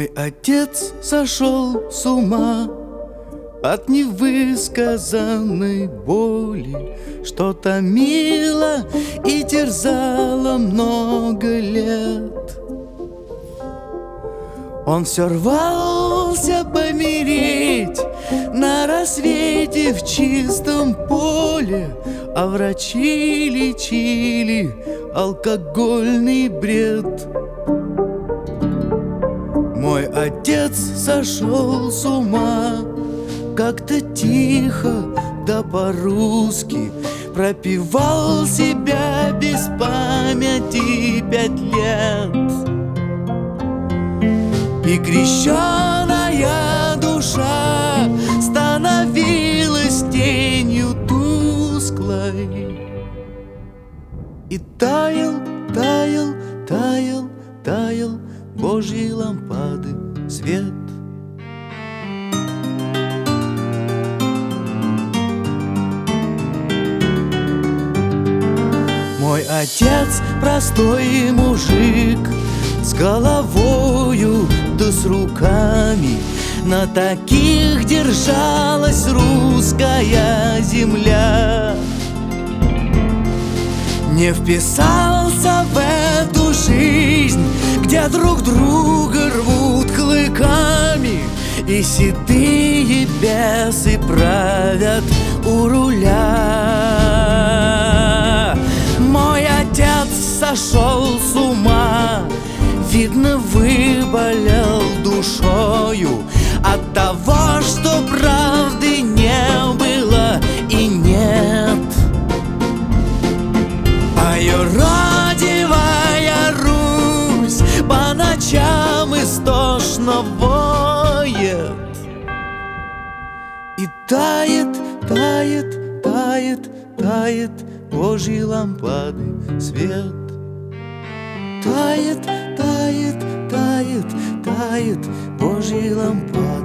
Мой отец сошел с ума от невысказанной боли, что томило и терзало много лет. Он все рвался помереть на рассвете в чистом поле, а врачи лечили алкогольный бред. Мой отец сошел с ума, как-то тихо, да по-русски пропевал себя без памяти 5 лет. И крещеная душа становилась тенью тусклой, и таял, таял, таял, таял Божьей лампады свет. Мой отец простой мужик, с головою да с руками, на таких держалась русская земля. Не вписался в эту жизнь, где друг друга рвут клыками, и седые бесы правят у руля. Мой отец сошел с ума, видно, выболел душою от того, что правды не было и нет. А юродивая Русь по ночам истошно воет, и тает, тает, тает, тает Божьей лампады свет. Тает, тает, тает, тает Божьей лампады.